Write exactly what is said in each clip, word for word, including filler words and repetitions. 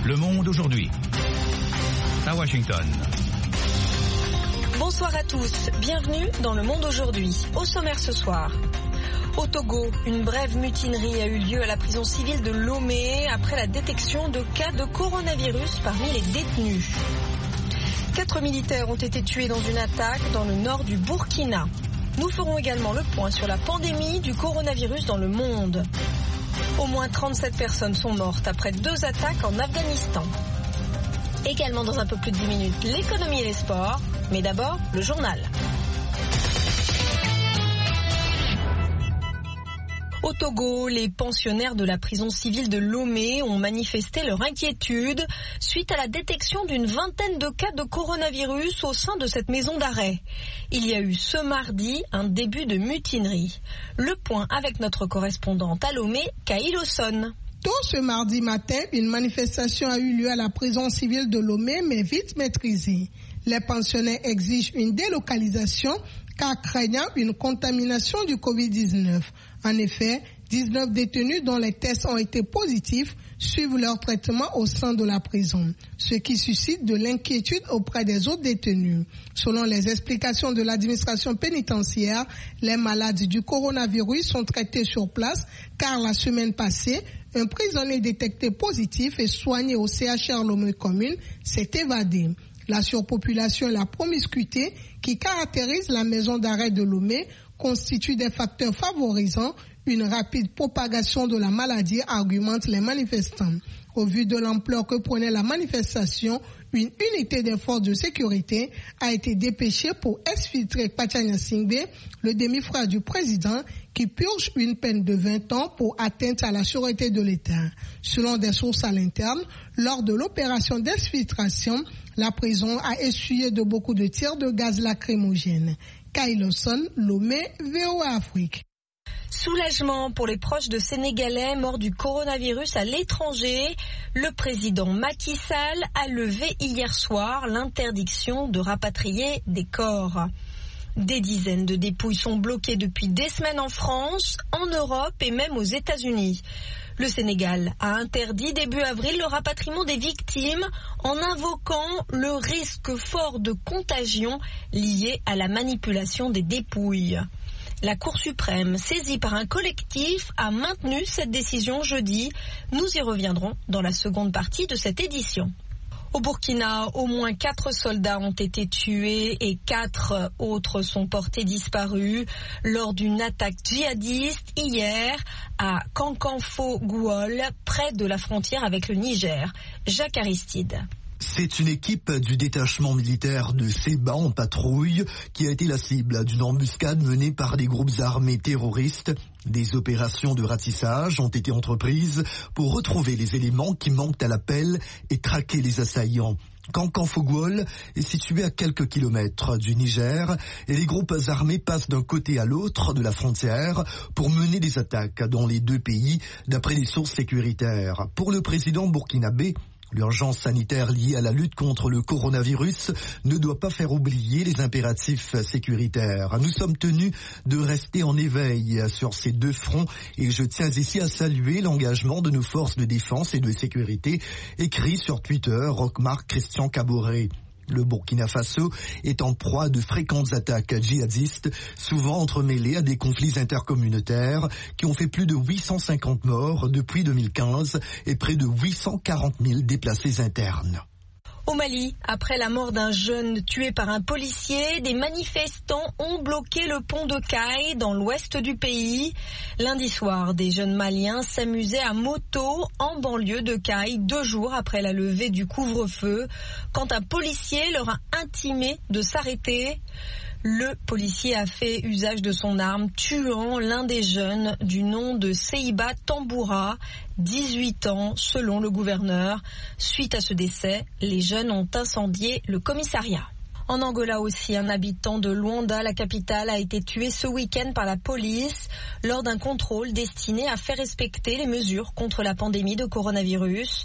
Le Monde aujourd'hui. À Washington. Bonsoir à tous, bienvenue dans Le Monde aujourd'hui. Au sommaire ce soir. Au Togo, une brève mutinerie a eu lieu à la prison civile de Lomé après la détection de cas de coronavirus parmi les détenus. Quatre militaires ont été tués dans une attaque dans le nord du Burkina. Nous ferons également le point sur la pandémie du coronavirus dans le monde. Au moins trente-sept personnes sont mortes après deux attaques en Afghanistan. Également dans un peu plus de dix minutes, l'économie et les sports. Mais d'abord, le journal. Au Togo, les pensionnaires de la prison civile de Lomé ont manifesté leur inquiétude suite à la détection d'une vingtaine de cas de coronavirus au sein de cette maison d'arrêt. Il y a eu ce mardi un début de mutinerie. Le point avec notre correspondante à Lomé, Kaï Lawson. Tôt ce mardi matin, une manifestation a eu lieu à la prison civile de Lomé, mais vite maîtrisée. Les pensionnaires exigent une délocalisation car craignant une contamination du covid dix-neuf. En effet, dix-neuf détenus dont les tests ont été positifs suivent leur traitement au sein de la prison, ce qui suscite de l'inquiétude auprès des autres détenus. Selon les explications de l'administration pénitentiaire, les malades du coronavirus sont traités sur place car la semaine passée, un prisonnier détecté positif et soigné au C H R Lomé Commune s'est évadé. La surpopulation et la promiscuité qui caractérisent la maison d'arrêt de Lomé constituent des facteurs favorisant une rapide propagation de la maladie, argumentent les manifestants. Au vu de l'ampleur que prenait la manifestation, une unité des forces de sécurité a été dépêchée pour exfiltrer Pachanya Singbe, le demi-frère du président, qui purge une peine de vingt ans pour atteinte à la sûreté de l'État. Selon des sources à l'interne, lors de l'opération d'exfiltration, la prison a essuyé de beaucoup de tirs de gaz lacrymogène. Kaï Lawson, Lomé, V O A Afrique. Soulagement pour les proches de Sénégalais morts du coronavirus à l'étranger. Le président Macky Sall a levé hier soir l'interdiction de rapatrier des corps. Des dizaines de dépouilles sont bloquées depuis des semaines en France, en Europe et même aux États-Unis. Le Sénégal a interdit début avril le rapatriement des victimes en invoquant le risque fort de contagion lié à la manipulation des dépouilles. La Cour suprême, saisie par un collectif, a maintenu cette décision jeudi. Nous y reviendrons dans la seconde partie de cette édition. Au Burkina, au moins quatre soldats ont été tués et quatre autres sont portés disparus lors d'une attaque djihadiste hier à Kankanfo-Gouol, près de la frontière avec le Niger. Jacques Aristide. C'est une équipe du détachement militaire de Séba en patrouille qui a été la cible d'une embuscade menée par des groupes armés terroristes. Des opérations de ratissage ont été entreprises pour retrouver les éléments qui manquent à l'appel et traquer les assaillants. Kankanfo-Gouol est situé à quelques kilomètres du Niger et les groupes armés passent d'un côté à l'autre de la frontière pour mener des attaques dans les deux pays, d'après les sources sécuritaires. Pour le président burkinabé, l'urgence sanitaire liée à la lutte contre le coronavirus ne doit pas faire oublier les impératifs sécuritaires. Nous sommes tenus de rester en éveil sur ces deux fronts et je tiens ici à saluer l'engagement de nos forces de défense et de sécurité, écrit sur Twitter Rochmark Christian Caboret. Le Burkina Faso est en proie à de fréquentes attaques djihadistes, souvent entremêlées à des conflits intercommunautaires qui ont fait plus de huit cent cinquante morts depuis deux mille quinze et près de huit cent quarante mille déplacés internes. Au Mali, après la mort d'un jeune tué par un policier, des manifestants ont bloqué le pont de Caille dans l'ouest du pays. Lundi soir, des jeunes Maliens s'amusaient à moto en banlieue de Caille, deux jours après la levée du couvre-feu, quand un policier leur a intimé de s'arrêter. Le policier a fait usage de son arme, tuant l'un des jeunes du nom de Seiba Tamboura, dix-huit ans, selon le gouverneur. Suite à ce décès, les jeunes ont incendié le commissariat. En Angola aussi, un habitant de Luanda, la capitale, a été tué ce week-end par la police lors d'un contrôle destiné à faire respecter les mesures contre la pandémie de coronavirus.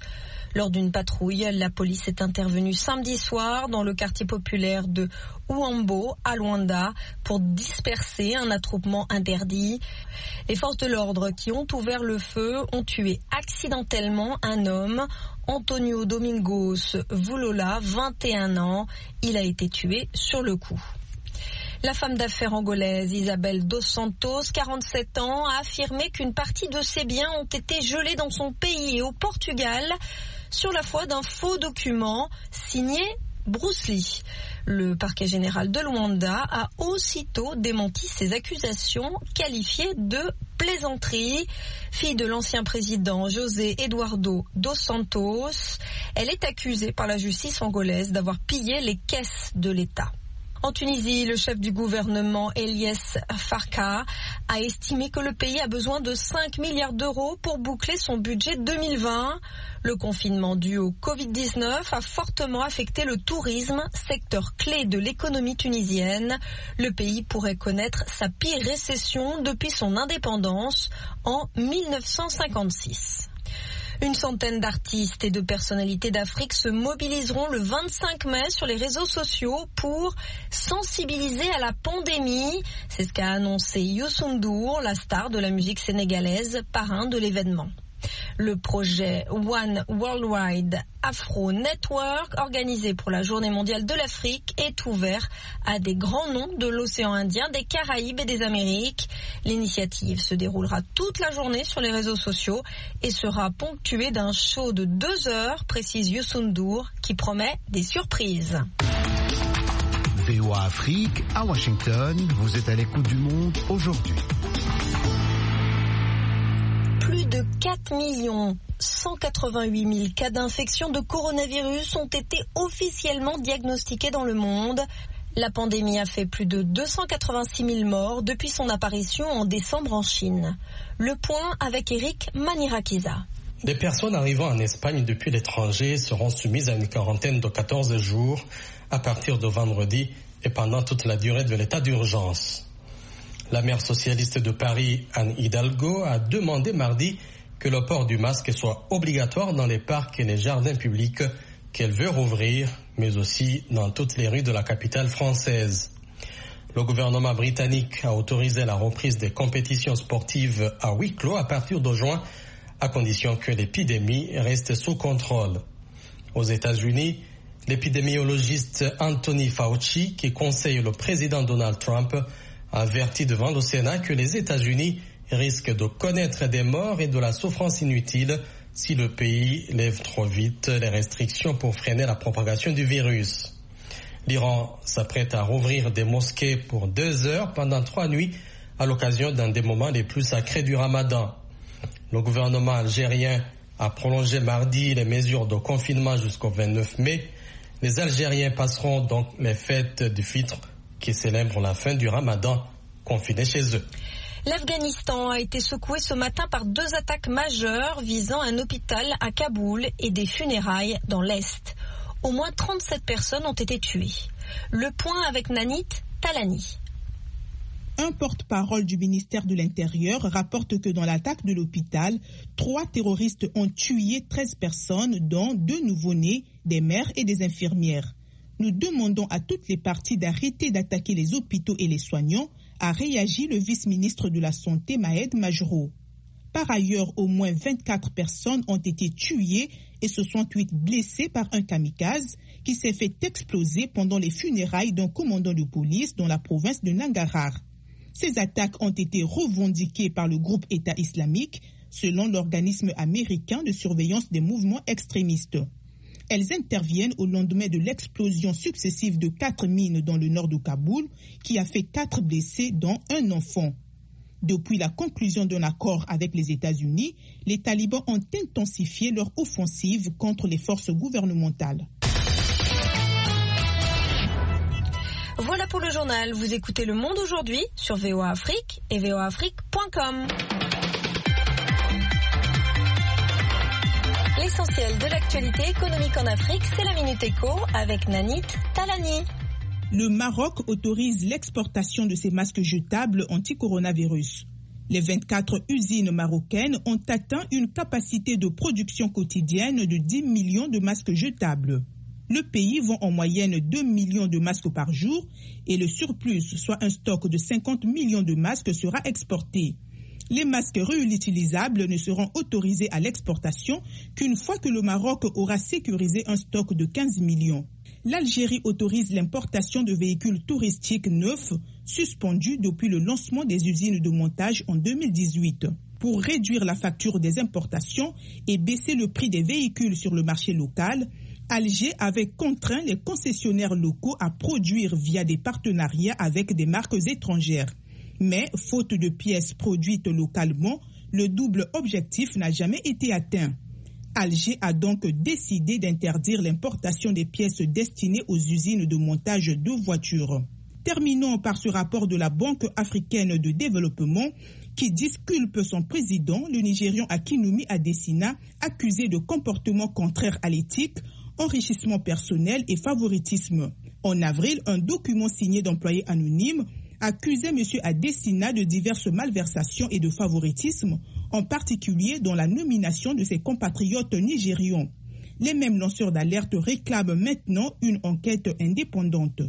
Lors d'une patrouille, la police est intervenue samedi soir dans le quartier populaire de Ouambo, à Luanda, pour disperser un attroupement interdit. Les forces de l'ordre qui ont ouvert le feu ont tué accidentellement un homme, Antonio Domingos Vulola, vingt et un ans. Il a été tué sur le coup. La femme d'affaires angolaise Isabel dos Santos, quarante-sept ans, a affirmé qu'une partie de ses biens ont été gelés dans son pays et au Portugal sur la foi d'un faux document signé Bruce Lee. Le parquet général de Luanda a aussitôt démenti ces accusations qualifiées de plaisanterie. Fille de l'ancien président José Eduardo dos Santos, elle est accusée par la justice angolaise d'avoir pillé les caisses de l'État. En Tunisie, le chef du gouvernement Eliès Farka a estimé que le pays a besoin de cinq milliards d'euros pour boucler son budget deux mille vingt. Le confinement dû au covid dix-neuf a fortement affecté le tourisme, secteur clé de l'économie tunisienne. Le pays pourrait connaître sa pire récession depuis son indépendance en mille neuf cent cinquante-six. Une centaine d'artistes et de personnalités d'Afrique se mobiliseront le vingt-cinq mai sur les réseaux sociaux pour sensibiliser à la pandémie. C'est ce qu'a annoncé Youssou N'Dour, la star de la musique sénégalaise, parrain de l'événement. Le projet One Worldwide Afro Network, organisé pour la Journée mondiale de l'Afrique, est ouvert à des grands noms de l'océan Indien, des Caraïbes et des Amériques. L'initiative se déroulera toute la journée sur les réseaux sociaux et sera ponctuée d'un show de deux heures, précise Youssou N'Dour, qui promet des surprises. V O A Afrique, à Washington, vous êtes à l'écoute du monde aujourd'hui. Plus de quatre millions cent quatre-vingt-huit mille cas d'infection de coronavirus ont été officiellement diagnostiqués dans le monde. La pandémie a fait plus de deux cent quatre-vingt-six mille morts depuis son apparition en décembre en Chine. Le point avec Eric Manirakiza. Des personnes arrivant en Espagne depuis l'étranger seront soumises à une quarantaine de quatorze jours à partir de vendredi et pendant toute la durée de l'état d'urgence. La maire socialiste de Paris, Anne Hidalgo, a demandé mardi que le port du masque soit obligatoire dans les parcs et les jardins publics qu'elle veut rouvrir, mais aussi dans toutes les rues de la capitale française. Le gouvernement britannique a autorisé la reprise des compétitions sportives à huis clos à partir de juin, à condition que l'épidémie reste sous contrôle. Aux États-Unis, l'épidémiologiste Anthony Fauci, qui conseille le président Donald Trump, a averti devant le Sénat que les États-Unis risquent de connaître des morts et de la souffrance inutile si le pays lève trop vite les restrictions pour freiner la propagation du virus. L'Iran s'apprête à rouvrir des mosquées pour deux heures pendant trois nuits à l'occasion d'un des moments les plus sacrés du Ramadan. Le gouvernement algérien a prolongé mardi les mesures de confinement jusqu'au vingt-neuf mai. Les Algériens passeront donc les fêtes du Fitr qui célèbrent la fin du Ramadan confinés chez eux. L'Afghanistan a été secoué ce matin par deux attaques majeures visant un hôpital à Kaboul et des funérailles dans l'Est. Au moins trente-sept personnes ont été tuées. Le point avec Nanit Talani. Un porte-parole du ministère de l'Intérieur rapporte que dans l'attaque de l'hôpital, trois terroristes ont tué treize personnes, dont deux nouveau-nés, des mères et des infirmières. Nous demandons à toutes les parties d'arrêter d'attaquer les hôpitaux et les soignants, a réagi le vice-ministre de la Santé Mahed Majro. Par ailleurs, au moins vingt-quatre personnes ont été tuées et soixante-huit blessées par un kamikaze qui s'est fait exploser pendant les funérailles d'un commandant de police dans la province de Nangarhar. Ces attaques ont été revendiquées par le groupe État islamique, selon l'organisme américain de surveillance des mouvements extrémistes. Elles interviennent au lendemain de l'explosion successive de quatre mines dans le nord de Kaboul, qui a fait quatre blessés, dont un enfant. Depuis la conclusion d'un accord avec les États-Unis, les talibans ont intensifié leur offensive contre les forces gouvernementales. Voilà pour le journal. Vous écoutez Le Monde aujourd'hui sur V O A Afrique et v o a afrique point com. L'essentiel de l'actualité économique en Afrique, c'est la Minute Éco avec Nanit Talani. Le Maroc autorise l'exportation de ses masques jetables anti-coronavirus. Les vingt-quatre usines marocaines ont atteint une capacité de production quotidienne de dix millions de masques jetables. Le pays vend en moyenne deux millions de masques par jour et le surplus, soit un stock de cinquante millions de masques, sera exporté. Les masques réutilisables ne seront autorisés à l'exportation qu'une fois que le Maroc aura sécurisé un stock de quinze millions. L'Algérie autorise l'importation de véhicules touristiques neufs suspendus depuis le lancement des usines de montage en deux mille dix-huit. Pour réduire la facture des importations et baisser le prix des véhicules sur le marché local, Alger avait contraint les concessionnaires locaux à produire via des partenariats avec des marques étrangères. Mais, faute de pièces produites localement, le double objectif n'a jamais été atteint. Alger a donc décidé d'interdire l'importation des pièces destinées aux usines de montage de voitures. Terminons par ce rapport de la Banque africaine de développement qui disculpe son président, le Nigérian Akinwumi Adesina, accusé de comportements contraires à l'éthique, enrichissement personnel et favoritisme. En avril, un document signé d'employés anonymes accusait M. Adesina de diverses malversations et de favoritisme, en particulier dans la nomination de ses compatriotes nigérians. Les mêmes lanceurs d'alerte réclament maintenant une enquête indépendante.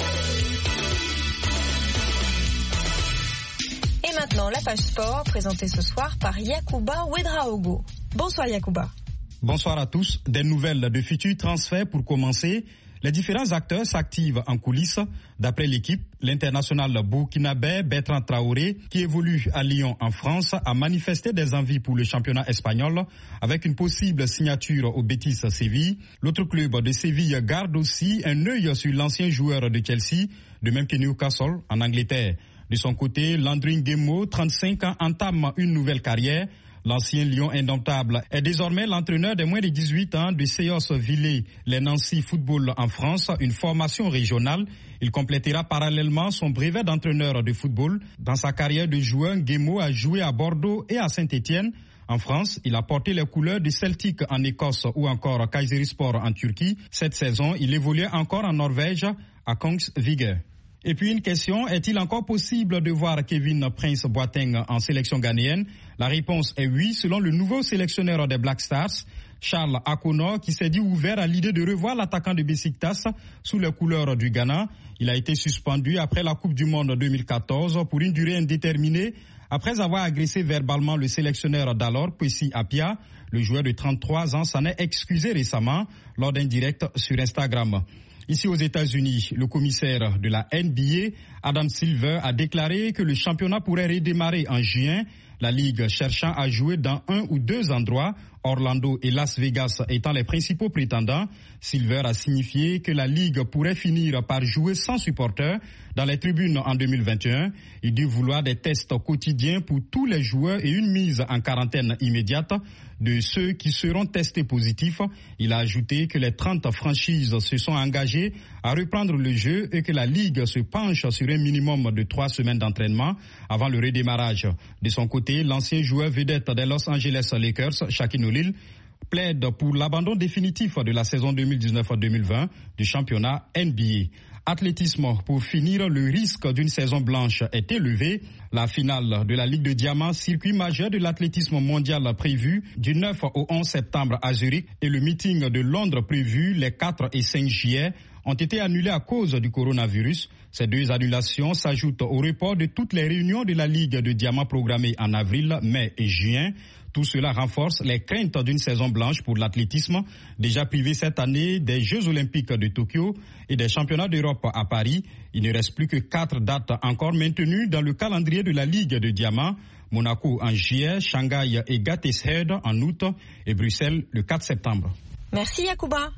Et maintenant, la page sport, présentée ce soir par Yacouba Ouedraogo. Bonsoir Yacouba. Bonsoir à tous. Des nouvelles de futurs transferts pour commencer. Les différents acteurs s'activent en coulisses. D'après l'équipe, l'international burkinabé Bertrand Traoré, qui évolue à Lyon en France, a manifesté des envies pour le championnat espagnol avec une possible signature au Betis Séville. L'autre club de Séville garde aussi un œil sur l'ancien joueur de Chelsea, de même que Newcastle en Angleterre. De son côté, Landry Nguemo, trente-cinq ans, entame une nouvelle carrière. L'ancien Lion indomptable est désormais l'entraîneur des moins de dix-huit ans de C E O S Villers, les Nancy Football en France, une formation régionale. Il complétera parallèlement son brevet d'entraîneur de football. Dans sa carrière de joueur, Nguemo a joué à Bordeaux et à Saint-Étienne. En France, il a porté les couleurs du Celtic en Écosse ou encore Kayserispor en Turquie. Cette saison, il évoluait encore en Norvège à Kongsvinger. Et puis une question, est-il encore possible de voir Kevin Prince Boateng en sélection ghanéenne? La réponse est oui, selon le nouveau sélectionneur des Black Stars, Charles Akonor, qui s'est dit ouvert à l'idée de revoir l'attaquant de Besiktas sous les couleurs du Ghana. Il a été suspendu après la Coupe du Monde deux mille quatorze pour une durée indéterminée après avoir agressé verbalement le sélectionneur d'alors, Kwesi Appiah. Le joueur de trente-trois ans s'en est excusé récemment lors d'un direct sur Instagram. Ici aux États-Unis, le commissaire de la N B A, Adam Silver, a déclaré que le championnat pourrait redémarrer en juin, la Ligue cherchant à jouer dans un ou deux endroits, Orlando et Las Vegas étant les principaux prétendants. Silver a signifié que la Ligue pourrait finir par jouer sans supporters dans les tribunes en deux mille vingt et un. Il dit vouloir des tests quotidiens pour tous les joueurs et une mise en quarantaine immédiate de ceux qui seront testés positifs. Il a ajouté que les trente franchises se sont engagées à reprendre le jeu et que la Ligue se penche sur un minimum de trois semaines d'entraînement avant le redémarrage. De son côté, l'ancien joueur vedette des Los Angeles Lakers, Shaquille O'Neal, plaide pour l'abandon définitif de la saison deux mille dix-neuf deux mille vingt du championnat N B A. Athlétisme, pour finir, le risque d'une saison blanche est élevé. La finale de la Ligue de Diamant, circuit majeur de l'athlétisme mondial prévu du neuf au onze septembre à Zurich, et le meeting de Londres prévu les quatre et cinq juillet ont été annulés à cause du coronavirus. Ces deux annulations s'ajoutent au report de toutes les réunions de la Ligue de Diamant programmées en avril, mai et juin. Tout cela renforce les craintes d'une saison blanche pour l'athlétisme, déjà privé cette année des Jeux Olympiques de Tokyo et des Championnats d'Europe à Paris. Il ne reste plus que quatre dates encore maintenues dans le calendrier de la Ligue de Diamant. Monaco en juillet, Shanghai et Gateshead en août et Bruxelles le quatre septembre. Merci Yacouba.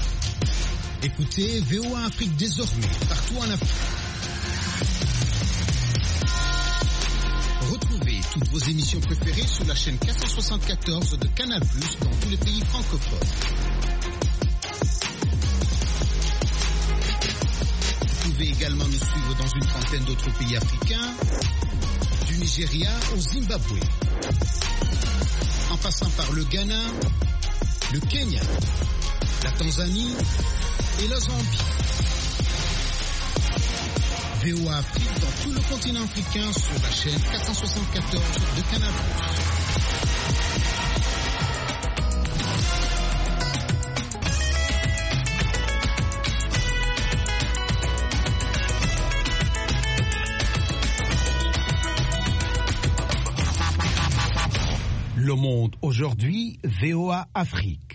Écoutez V O A Afrique désormais partout en Afrique. Retrouvez toutes vos émissions préférées sur la chaîne quatre cent soixante-quatorze de Canal plus, dans tous les pays francophones. Vous pouvez également nous suivre dans une trentaine d'autres pays africains, du Nigeria au Zimbabwe, en passant par le Ghana, le Kenya, la Tanzanie et la Zambie. V O A Afrique dans tout le continent africain sur la chaîne quatre cent soixante-quatorze de Canal plus. Le Monde aujourd'hui, V O A Afrique.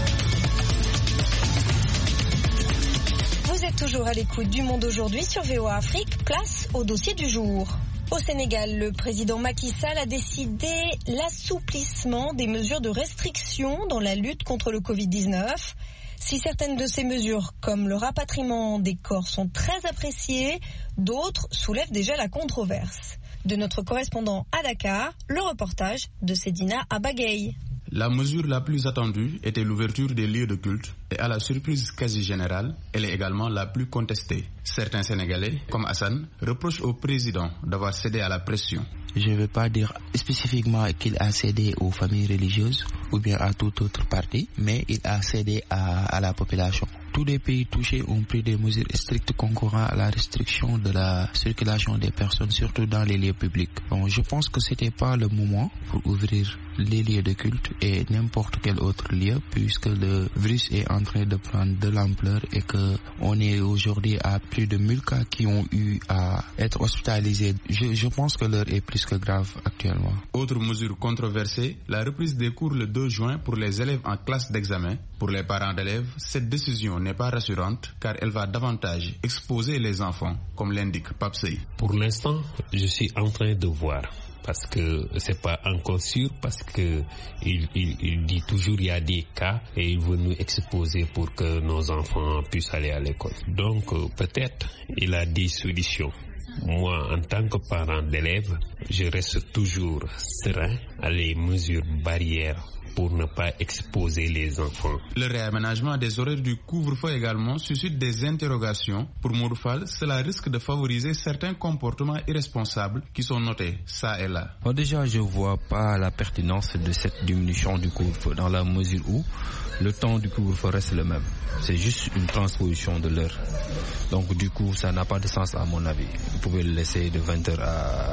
Vous êtes toujours à l'écoute du Monde aujourd'hui sur V O A Afrique, place au dossier du jour. Au Sénégal, le président Macky Sall a décidé l'assouplissement des mesures de restriction dans la lutte contre le covid dix-neuf. Si certaines de ces mesures, comme le rapatriement des corps, sont très appréciées, d'autres soulèvent déjà la controverse. De notre correspondant à Dakar, le reportage de Sedina Abagay. La mesure la plus attendue était l'ouverture des lieux de culte et à la surprise quasi générale, elle est également la plus contestée. Certains Sénégalais, comme Hassan, reprochent au président d'avoir cédé à la pression. Je ne veux pas dire spécifiquement qu'il a cédé aux familles religieuses ou bien à tout autre parti, mais il a cédé à, à la population. Tous les pays touchés ont pris des mesures strictes concourant à la restriction de la circulation des personnes, surtout dans les lieux publics. Bon, je pense que c'était pas le moment pour ouvrir les lieux de culte et n'importe quel autre lieu, puisque le virus est en train de prendre de l'ampleur et que on est aujourd'hui à plus de mille cas qui ont eu à être hospitalisés. Je, je pense que l'heure est plus que grave actuellement. Autre mesure controversée, la reprise des cours le deux juin pour les élèves en classe d'examen. Pour les parents d'élèves, cette décision n'est pas rassurante car elle va davantage exposer les enfants, comme l'indique Papsey. Pour l'instant, je suis en train de voir. Parce que c'est pas encore sûr, parce que il, il, il dit toujours il y a des cas et il veut nous exposer pour que nos enfants puissent aller à l'école. Donc euh, peut-être il a des solutions. Moi, en tant que parent d'élève, je reste toujours serein à les mesures barrières pour ne pas exposer les enfants. Le réaménagement des horaires du couvre-feu également suscite des interrogations. Pour Mourfal, cela risque de favoriser certains comportements irresponsables qui sont notés ça et là. Bon, déjà, je ne vois pas la pertinence de cette diminution du couvre-feu dans la mesure où le temps du couvre-feu reste le même. C'est juste une transposition de l'heure. Donc du coup, ça n'a pas de sens à mon avis. Vous pouvez le laisser de vingt heures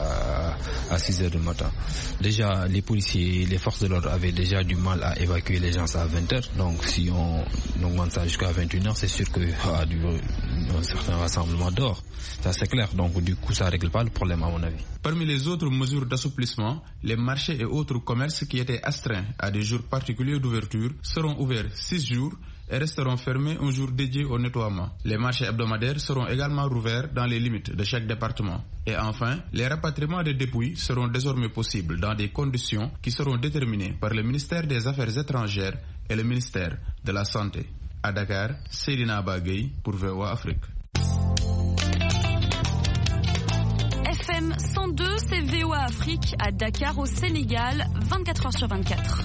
à, à six heures du matin. Déjà, les policiers, les forces de l'ordre avaient déjà du mal à évacuer les gens à vingt heures. Donc si on augmente ça jusqu'à vingt et une heures, c'est sûr qu'il y a du, un certain rassemblement dehors. Ça c'est clair. Donc du coup, ça ne règle pas le problème à mon avis. Parmi les autres mesures d'assouplissement, les marchés et autres commerces qui étaient astreints à des jours particuliers d'ouverture seront ouverts six jours et resteront fermés un jour dédié au nettoiement. Les marchés hebdomadaires seront également rouverts dans les limites de chaque département. Et enfin, les rapatriements des dépouilles seront désormais possibles dans des conditions qui seront déterminées par le ministère des Affaires étrangères et le ministère de la Santé. À Dakar, Sedina Abagay pour V O A Afrique. F M cent deux, c'est V O A Afrique à Dakar au Sénégal, vingt-quatre heures sur vingt-quatre.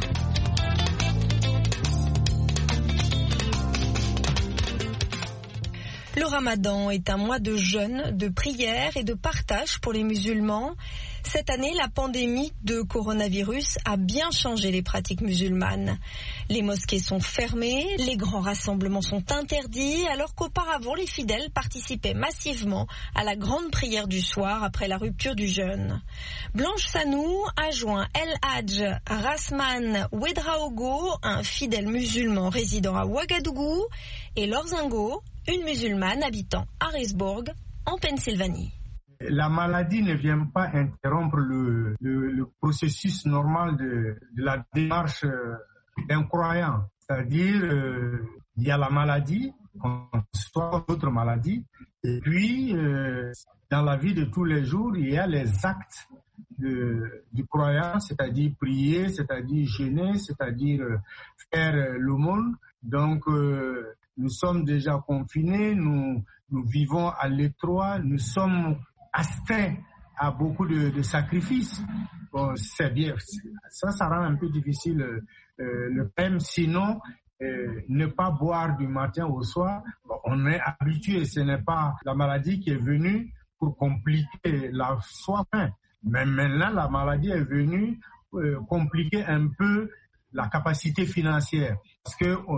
Le Ramadan est un mois de jeûne, de prière et de partage pour les musulmans. Cette année, la pandémie de coronavirus a bien changé les pratiques musulmanes. Les mosquées sont fermées, les grands rassemblements sont interdits, alors qu'auparavant, les fidèles participaient massivement à la grande prière du soir après la rupture du jeûne. Blanche Sanou a joint El Hadj Rasman Ouedraogo, un fidèle musulman résidant à Ouagadougou, et Lorzingo, une musulmane habitant Harrisburg, en Pennsylvanie. La maladie ne vient pas interrompre le, le, le processus normal de, de la démarche d'un croyant. C'est-à-dire, euh, il y a la maladie, soit d'autres maladies, et puis, euh, dans la vie de tous les jours, il y a les actes de, du croyant, c'est-à-dire prier, c'est-à-dire jeûner, c'est-à-dire faire l'aumône. Donc, euh, nous sommes déjà confinés, nous, nous vivons à l'étroit, nous sommes astreints à beaucoup de, de sacrifices. Bon, c'est bien, ça, ça rend un peu difficile euh, le thème. Sinon, euh, ne pas boire du matin au soir, bon, on est habitué. Ce n'est pas la maladie qui est venue pour compliquer la soif. Mais maintenant, la maladie est venue euh, compliquer un peu la capacité financière. Parce que euh,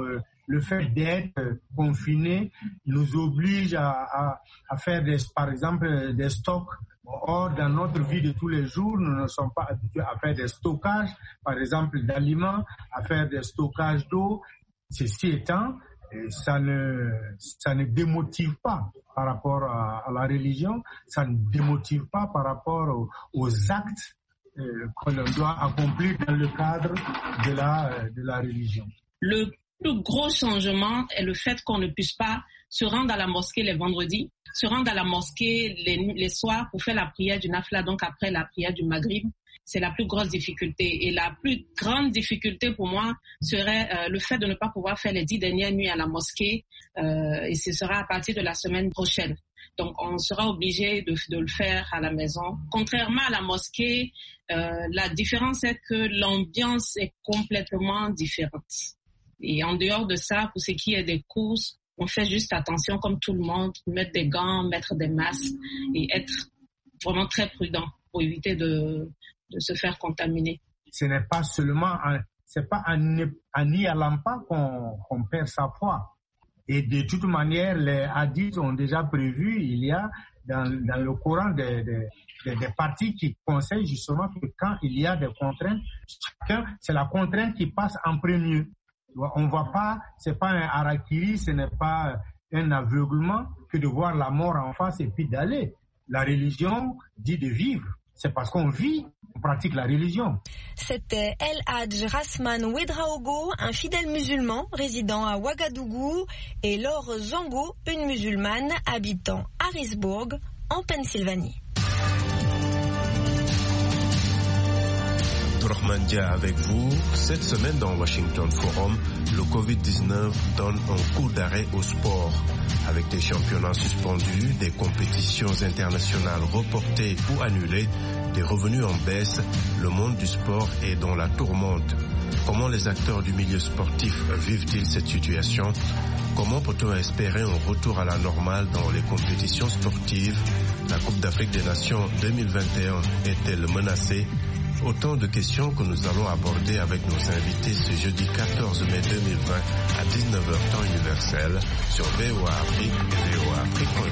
le fait d'être confiné nous oblige à, à, à faire, des, par exemple, des stocks. Or, dans notre vie de tous les jours, nous ne sommes pas habitués à faire des stockages, par exemple, d'aliments, à faire des stockages d'eau. Ceci étant, ça ne, ça ne démotive pas par rapport à, à la religion, ça ne démotive pas par rapport aux, aux actes euh, que l'on doit accomplir dans le cadre de la, de la religion. Le plus gros changement est le fait qu'on ne puisse pas se rendre à la mosquée les vendredis, se rendre à la mosquée les, les soirs pour faire la prière du nafla, donc après la prière du maghrib. C'est la plus grosse difficulté. Et la plus grande difficulté pour moi serait euh, le fait de ne pas pouvoir faire les dix dernières nuits à la mosquée. Euh, et ce sera à partir de la semaine prochaine. Donc on sera obligé de, de le faire à la maison. Contrairement à la mosquée, euh, la différence est que l'ambiance est complètement différente. Et en dehors de ça, pour ce qui est des courses, on fait juste attention comme tout le monde, mettre des gants, mettre des masques et être vraiment très prudent pour éviter de... de se faire contaminer. Ce n'est pas seulement, en, c'est pas en, en y allant pas qu'on, qu'on perd sa foi. Et de toute manière, les hadiths ont déjà prévu, il y a dans, dans le Coran des, des, des, des parties qui conseillent justement que quand il y a des contraintes, chacun, c'est la contrainte qui passe en premier. On voit pas, c'est pas un harakiri, ce n'est pas un aveuglement que de voir la mort en face et puis d'aller. La religion dit de vivre. C'est parce qu'on vit, on pratique la religion. C'était El Hadj Rasman Ouedraogo, un fidèle musulman résidant à Ouagadougou, et Laure Zango, une musulmane habitant Harrisburg, en Pennsylvanie. Abdourahmane Dia avec vous. Cette semaine dans Washington Forum, le covid dix-neuf donne un coup d'arrêt au sport. Avec des championnats suspendus, des compétitions internationales reportées ou annulées, des revenus en baisse, le monde du sport est dans la tourmente. Comment les acteurs du milieu sportif vivent-ils cette situation? Comment peut-on espérer un retour à la normale dans les compétitions sportives? La Coupe d'Afrique des Nations deux mille vingt et un est-elle menacée? Autant de questions que nous allons aborder avec nos invités ce jeudi quatorze mai deux mille vingt à dix-neuf heures temps universel sur V O A Afrique et V O A Afrique point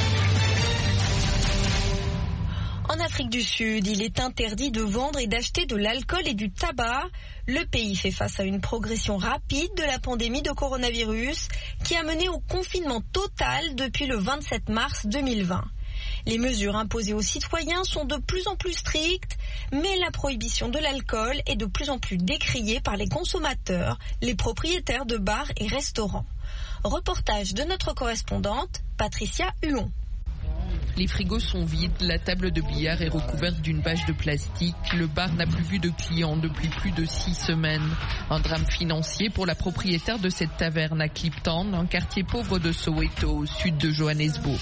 com. En Afrique du Sud, il est interdit de vendre et d'acheter de l'alcool et du tabac. Le pays fait face à une progression rapide de la pandémie de coronavirus qui a mené au confinement total depuis le vingt-sept mars deux mille vingt. Les mesures imposées aux citoyens sont de plus en plus strictes, mais la prohibition de l'alcool est de plus en plus décriée par les consommateurs, les propriétaires de bars et restaurants. Reportage de notre correspondante, Patricia Huon. Les frigos sont vides, la table de billard est recouverte d'une bâche de plastique, le bar n'a plus vu de clients depuis plus de six semaines. Un drame financier pour la propriétaire de cette taverne à Cliptown, un quartier pauvre de Soweto, au sud de Johannesburg.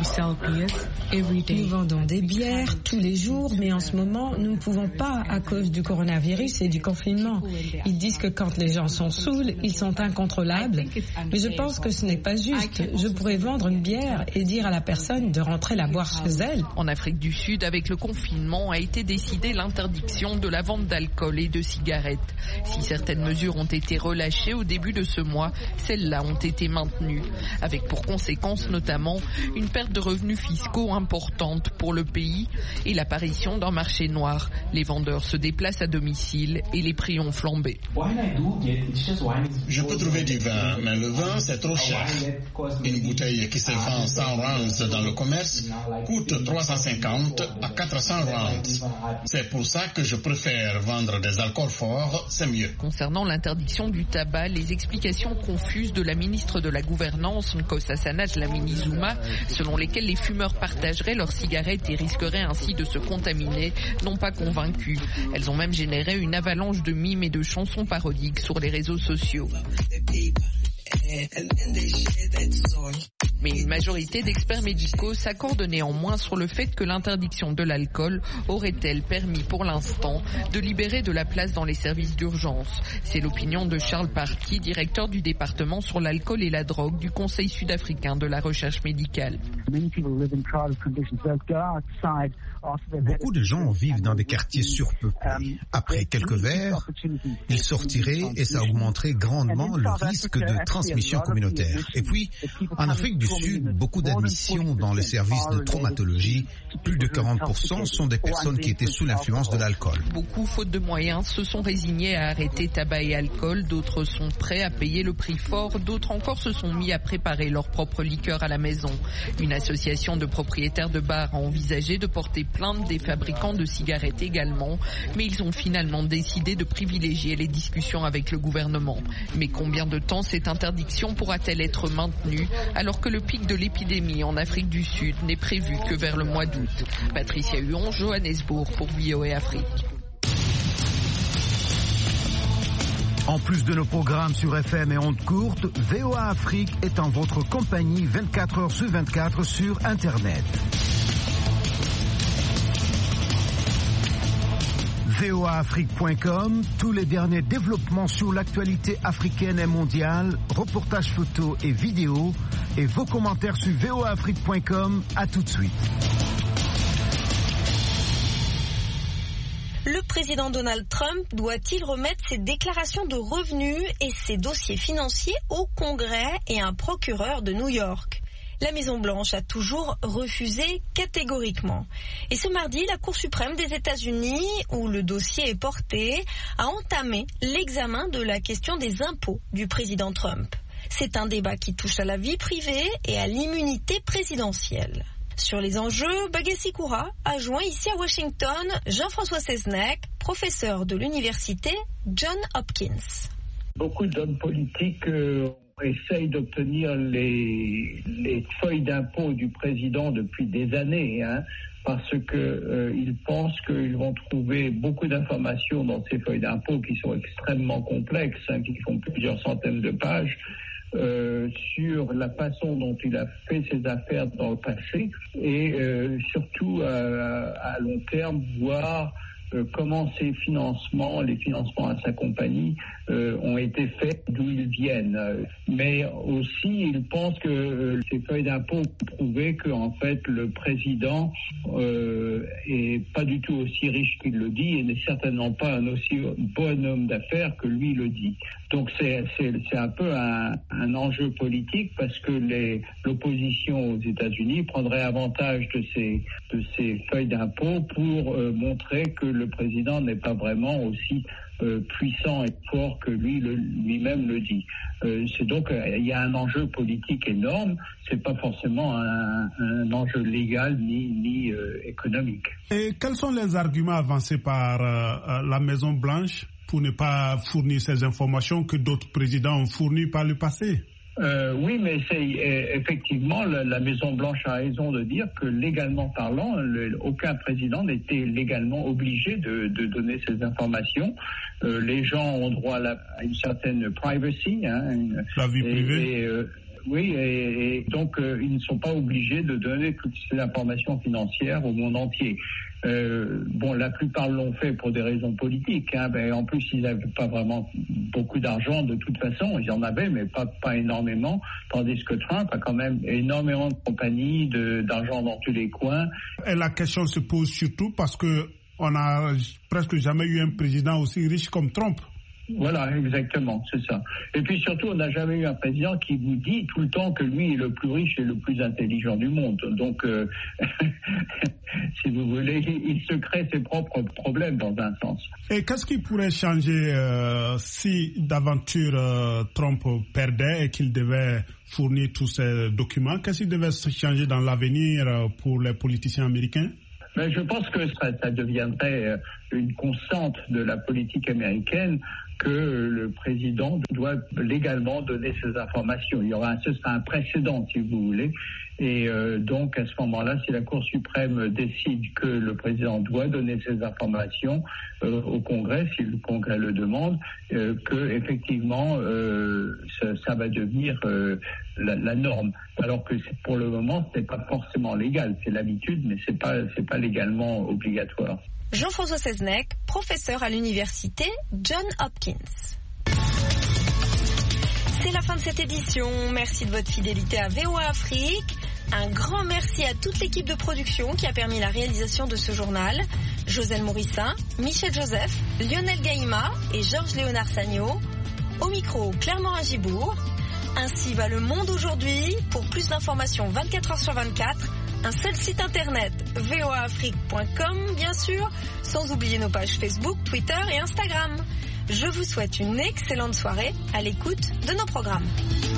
Nous vendons des bières tous les jours, mais en ce moment, nous ne pouvons pas à cause du coronavirus et du confinement. Ils disent que quand les gens sont saouls, ils sont incontrôlables. Mais je pense que ce n'est pas juste. Je pourrais vendre une bière et dire à la personne de rentrer la boire chez elle. En Afrique du Sud, avec le confinement, a été décidée l'interdiction de la vente d'alcool et de cigarettes. Si certaines mesures ont été relâchées au début de ce mois, celles-là ont été maintenues, avec pour conséquence notamment une perte de revenus fiscaux importante pour le pays et l'apparition d'un marché noir. Les vendeurs se déplacent à domicile et les prix ont flambé. Je peux trouver du vin, mais le vin c'est trop cher. Une bouteille qui se vend cent rands dans le commerce coûte trois cent cinquante à quatre cents rands. C'est pour ça que je préfère vendre des alcools forts, c'est mieux. Concernant l'interdiction du tabac, les explications confuses de la ministre de la Gouvernance, Nkosazana Dlamini-Zuma, selon lesquelles les fumeurs partageraient leurs cigarettes et risqueraient ainsi de se contaminer, n'ont pas convaincu. Elles ont même généré une avalanche de mimes et de chansons parodiques sur les réseaux sociaux. Mais une majorité d'experts médicaux s'accorde néanmoins sur le fait que l'interdiction de l'alcool aurait-elle permis pour l'instant de libérer de la place dans les services d'urgence. C'est l'opinion de Charles Parky, directeur du département sur l'alcool et la drogue du Conseil sud-africain de la recherche médicale. Beaucoup de gens vivent dans des quartiers surpeuplés. Après quelques verres, ils sortiraient et ça augmenterait grandement le risque de transmission communautaire. Et puis, en Afrique du Sud, beaucoup d'admissions dans les services de traumatologie, plus de quarante pour cent sont des personnes qui étaient sous l'influence de l'alcool. Beaucoup, faute de moyens, se sont résignés à arrêter tabac et alcool, d'autres sont prêts à payer le prix fort, d'autres encore se sont mis à préparer leur propre liqueur à la maison. Une association de propriétaires de bars a envisagé de porter plainte des fabricants de cigarettes également, mais ils ont finalement décidé de privilégier les discussions avec le gouvernement. Mais combien de temps cette interdiction pourra-t-elle être maintenue alors que le pic de l'épidémie en Afrique du Sud n'est prévu que vers le mois d'août? Patricia Huon, Johannesburg pour V O A Afrique. En plus de nos programmes sur F M et ondes courtes, V O A Afrique est en votre compagnie vingt-quatre heures sur vingt-quatre sur Internet. V O A Afrique point com, tous les derniers développements sur l'actualité africaine et mondiale, reportages photos et vidéos, et vos commentaires sur V O A Afrique point com. À tout de suite. Le président Donald Trump doit-il remettre ses déclarations de revenus et ses dossiers financiers au Congrès et à un procureur de New York? La Maison-Blanche a toujours refusé catégoriquement. Et ce mardi, la Cour suprême des États-Unis, où le dossier est porté, a entamé l'examen de la question des impôts du président Trump. C'est un débat qui touche à la vie privée et à l'immunité présidentielle. Sur les enjeux, Bagassi Koura a joint ici à Washington Jean-François Seznec, professeur de l'université Johns Hopkins. Beaucoup d'hommes politiques euh, essayent d'obtenir les, les feuilles d'impôt du président depuis des années, hein, parce qu'ils euh, pensent qu'ils vont trouver beaucoup d'informations dans ces feuilles d'impôt qui sont extrêmement complexes, hein, qui font plusieurs centaines de pages. Euh, sur la façon dont il a fait ses affaires dans le passé et euh, surtout euh, à long terme voir euh, comment ces financements, les financements à sa compagnie euh, ont été faits, d'où ils viennent. Mais aussi, il pense que euh, ces feuilles d'impôt ont prouvé que en fait le président euh, est pas du tout aussi riche qu'il le dit et n'est certainement pas un aussi bon homme d'affaires que lui le dit. Donc c'est, c'est, c'est un peu un, un enjeu politique parce que les, l'opposition aux États-Unis prendrait avantage de ces, de ces feuilles d'impôt pour euh, montrer que le président n'est pas vraiment aussi euh, puissant et fort que lui le, lui-même le dit. Euh, c'est donc il y a un enjeu politique énorme. C'est pas forcément un, un enjeu légal ni, ni euh, économique. Et quels sont les arguments avancés par euh, la Maison Blanche pour ne pas fournir ces informations que d'autres présidents ont fournies par le passé? Euh, oui, mais c'est effectivement la, la Maison-Blanche a raison de dire que légalement parlant, le, aucun président n'était légalement obligé de, de donner ces informations. Euh, les gens ont droit à, la, à une certaine privacy, hein, une, la vie privée. Et, et, euh, oui, et, et donc euh, ils ne sont pas obligés de donner toutes ces informations financières au monde entier. Euh, bon, la plupart l'ont fait pour des raisons politiques. Hein, ben, en plus, ils n'avaient pas vraiment beaucoup d'argent de toute façon. Ils en avaient, mais pas, pas énormément. Tandis que Trump a quand même énormément de compagnies, de, d'argent dans tous les coins. Et la question se pose surtout parce que on n'a presque jamais eu un président aussi riche comme Trump. Voilà, exactement, c'est ça. Et puis surtout, on n'a jamais eu un président qui vous dit tout le temps que lui est le plus riche et le plus intelligent du monde. Donc, euh, si vous voulez, il se crée ses propres problèmes dans un sens. Et qu'est-ce qui pourrait changer euh, si d'aventure euh, Trump perdait et qu'il devait fournir tous ces documents? Qu'est-ce qui devait se changer dans l'avenir pour les politiciens américains? Mais je pense que ça, ça deviendrait une constante de la politique américaine que le président doit légalement donner ces informations. Il y aura un, ce sera un précédent, si vous voulez. Et euh, donc, à ce moment-là, si la Cour suprême décide que le président doit donner ces informations euh, au Congrès, si le Congrès le demande, euh, que effectivement, euh, ça, ça va devenir euh, la, la norme. Alors que pour le moment, c'est pas forcément légal. C'est l'habitude, mais c'est pas, c'est pas légalement obligatoire. Jean-François Seznec, professeur à l'université John Hopkins. C'est la fin de cette édition. Merci de votre fidélité à V O A Afrique. Un grand merci à toute l'équipe de production qui a permis la réalisation de ce journal. Joselle Mourissin, Michel Joseph, Lionel Gaïma et Georges Léonard Sagno. Au micro, Claire Morin-Gibourg. Ainsi va le monde aujourd'hui. Pour plus d'informations vingt-quatre heures sur vingt-quatre, un seul site internet, v o a afrique point com bien sûr, sans oublier nos pages Facebook, Twitter et Instagram. Je vous souhaite une excellente soirée à l'écoute de nos programmes.